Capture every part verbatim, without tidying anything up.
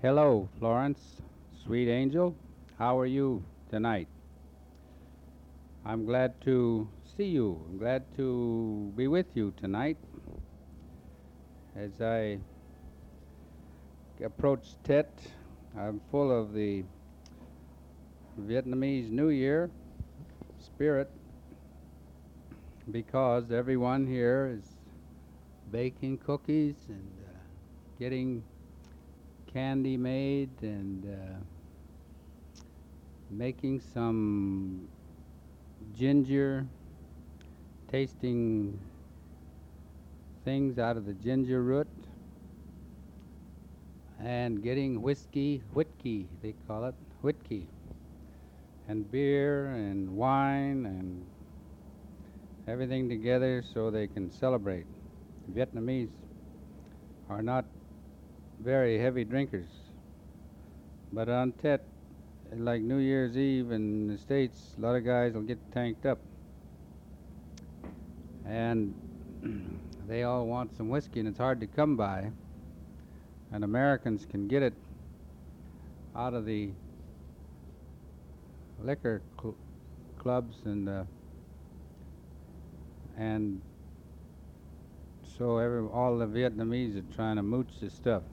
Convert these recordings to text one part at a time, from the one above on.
Hello, Florence, sweet angel. How are you tonight? I'm glad to see you. I'm glad to be with you tonight as I approach Tet. I'm full of the Vietnamese New Year spirit because everyone here is baking cookies and uh, getting candy made and uh, making some ginger, tasting things out of the ginger root, and getting whiskey, whitkey, they call it, whitkey, and beer and wine and everything together so they can celebrate. Vietnamese are not very heavy drinkers, but on Tet, like New Year's Eve in the States, a lot of guys will get tanked up. And they all want some whiskey, and it's hard to come by. And Americans can get it out of the liquor cl- clubs and uh, and so every all the Vietnamese are trying to mooch this stuff.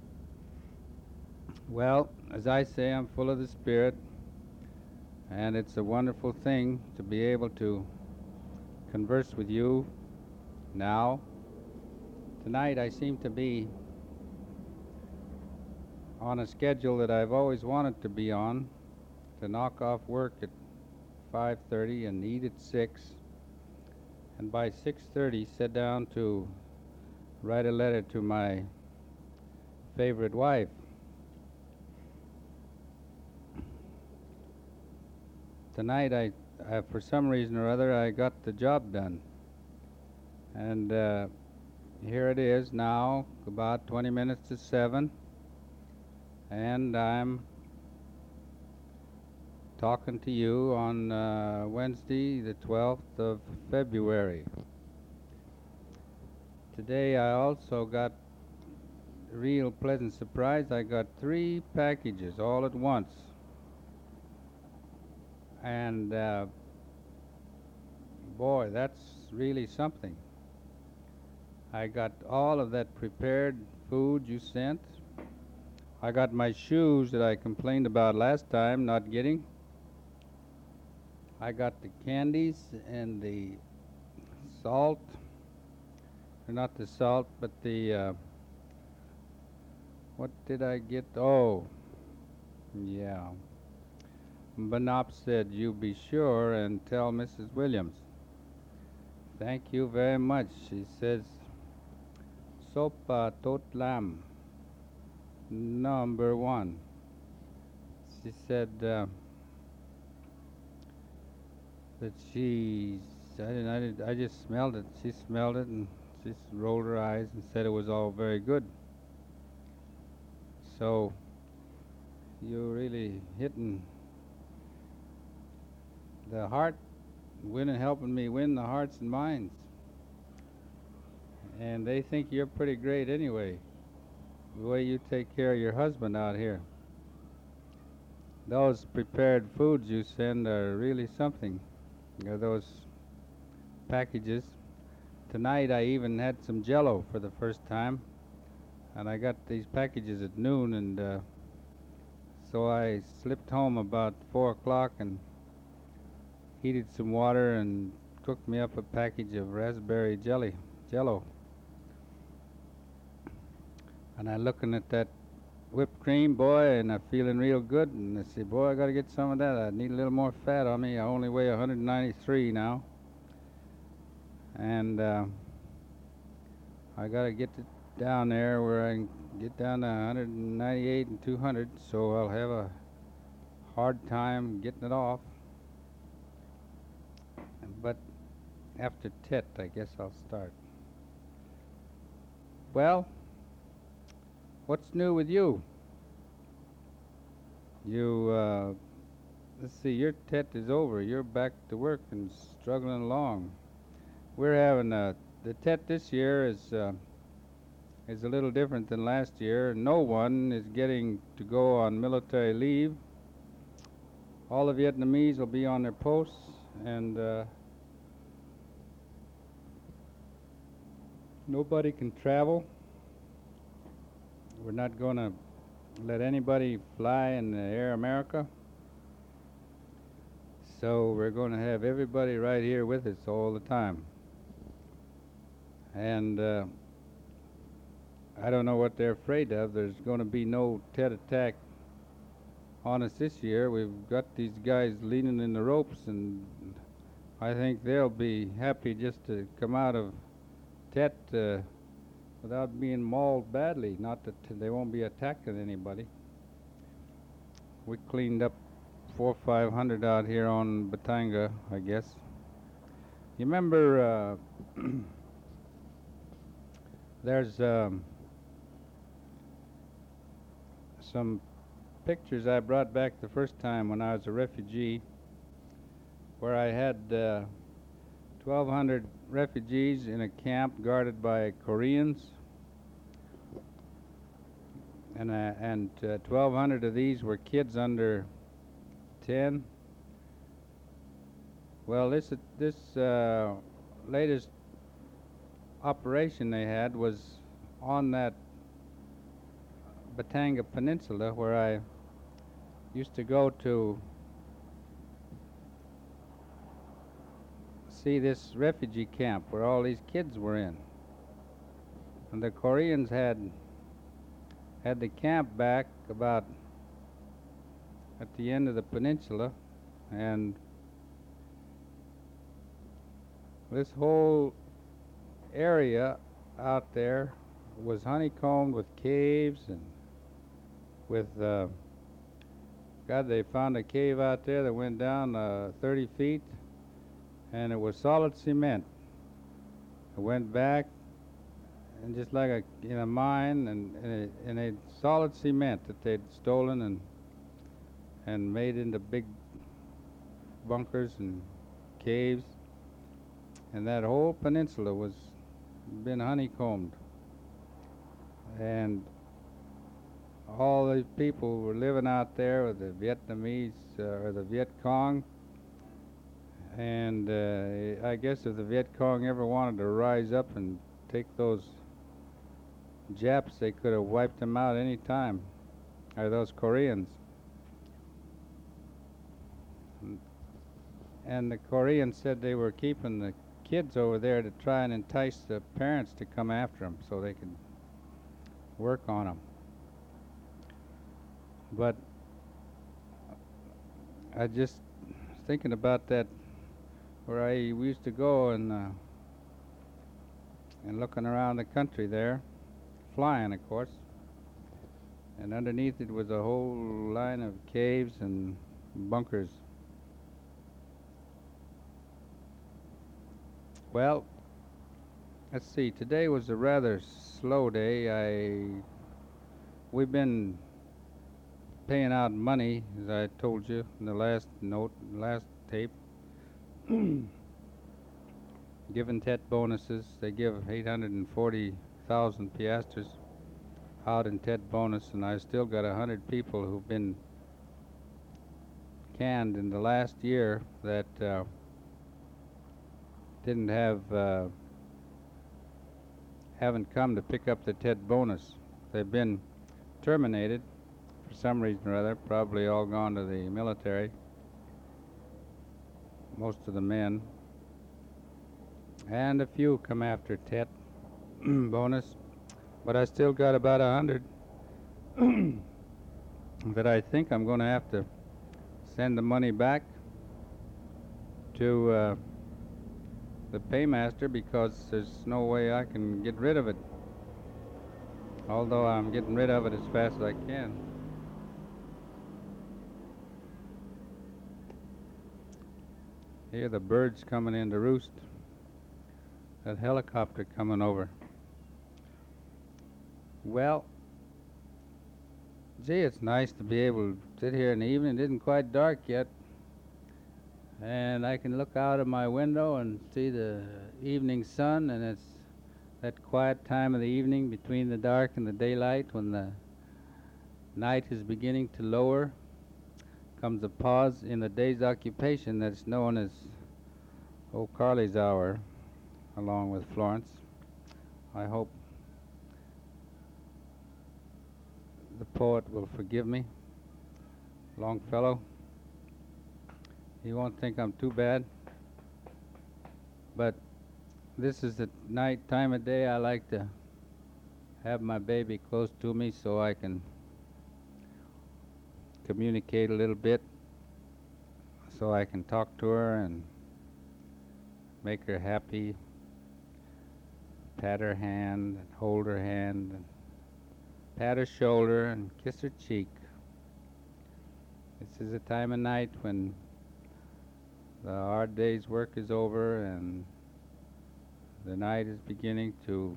Well, as I say, I'm full of the spirit, and it's a wonderful thing to be able to converse with you now. Tonight I seem to be on a schedule that I've always wanted to be on, to knock off work at five thirty and eat at six, and by six thirty sit down to write a letter to my favorite wife. Tonight I, I for some reason or other I got the job done, and uh, here it is now about twenty minutes to seven, and I'm talking to you on uh, Wednesday the twelfth of February. Today I also got a real pleasant surprise. I got three packages all at once, and uh, boy, that's really something. I got all of that prepared food you sent. I got my shoes that I complained about last time not getting. I got the candies and the salt, or not the salt, but the, uh, what did I get? Oh, yeah. Banop said, you be sure and tell Missus Williams. Thank you very much. She says, Sopa Tot Lam, number one. She said uh, that she, I, didn't, I, didn't, I just smelled it. She smelled it and she rolled her eyes and said it was all very good. So you're really hitting the heart, winning, helping me win the hearts and minds. And they think you're pretty great anyway, the way you take care of your husband out here. Those prepared foods you send are really something. You know, those packages. Tonight I even had some Jello for the first time, and I got these packages at noon, and uh, so I slipped home about four o'clock and heated some water and cooked me up a package of raspberry jelly, Jello. And I'm looking at that whipped cream, boy, and I'm feeling real good. And I said, boy, I got to get some of that. I need a little more fat on me. I only weigh one hundred ninety-three now. And uh, I got to get it down there where I can get down to one hundred ninety-eight and two hundred, so I'll have a hard time getting it off. But after Tet, I guess I'll start. Well, what's new with you? You, uh, let's see, your Tet is over. You're back to work and struggling along. We're having a, the Tet this year is uh, is a little different than last year. No one is getting to go on military leave. All the Vietnamese will be on their posts, and uh, nobody can travel. We're not going to let anybody fly in the Air America. So we're going to have everybody right here with us all the time. And uh, I don't know what they're afraid of. There's going to be no Tet attack on us this year. We've got these guys leaning in the ropes, and I think they'll be happy just to come out of Tet uh, without being mauled badly. Not that they won't be attacking anybody. We cleaned up four or five hundred out here on Batanga, I guess. You remember uh, there's um, some pictures I brought back the first time when I was a refugee, where I had uh, twelve hundred refugees in a camp guarded by Koreans, and uh, and uh, twelve hundred of these were kids under ten. Well, this this uh, latest operation they had was on that Batanga Peninsula, where I used to go to see this refugee camp where all these kids were in. And the Koreans had had the camp back about at the end of the peninsula, and this whole area out there was honeycombed with caves and with uh, God, they found a cave out there that went down uh, thirty feet, and it was solid cement. It went back, and just like a in a mine, and and, it, and it solid cement that they'd stolen and and made into big bunkers and caves, and that whole peninsula was been honeycombed, and all these people were living out there with the Vietnamese uh, or the Viet Cong, and uh, I guess if the Viet Cong ever wanted to rise up and take those Japs, they could have wiped them out any time, or those Koreans. And the Koreans said they were keeping the kids over there to try and entice the parents to come after them so they could work on them. But I just was thinking about that, where I we used to go and uh, and looking around the country there, flying, of course, and underneath it was a whole line of caves and bunkers. Well, let's see, today was a rather slow day. I we've been paying out money, as I told you in the last note, last tape, giving Tet bonuses. They give eight hundred forty thousand piastres out in Tet bonus, and I still got a hundred people who've been canned in the last year that uh, didn't have, uh, haven't come to pick up the Tet bonus. They've been terminated for some reason or other, probably all gone to the military, most of the men, and a few come after Tet bonus, but I still got about a hundred that I think I'm going to have to send the money back to uh, the paymaster, because there's no way I can get rid of it, although I'm getting rid of it as fast as I can. Hear the birds coming in to roost. That helicopter coming over. Well, gee, it's nice to be able to sit here in the evening. It isn't quite dark yet, and I can look out of my window and see the evening sun, and it's that quiet time of the evening between the dark and the daylight, when the night is beginning to lower, comes a pause in the day's occupation that's known as Old Carly's Hour, along with Florence. I hope the poet will forgive me. Longfellow. He won't think I'm too bad. But this is the night time of day I like to have my baby close to me so I can communicate a little bit, so I can talk to her and make her happy, pat her hand, and hold her hand, and pat her shoulder and kiss her cheek. This is a time of night when the hard day's work is over and the night is beginning to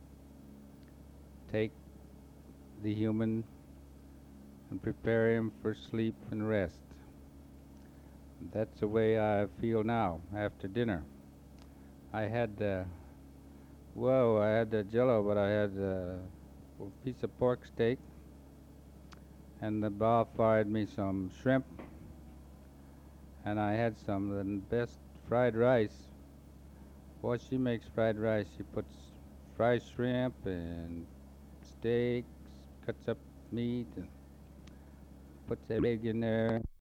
take the human and prepare him for sleep and rest. That's the way I feel now after dinner. I had, uh, whoa, I had the jello, but I had uh, a piece of pork steak, and the Bob fried me some shrimp, and I had some of the best fried rice. Boy, she makes fried rice. She puts fried shrimp and steaks, cuts up meat, and puts a egg in there.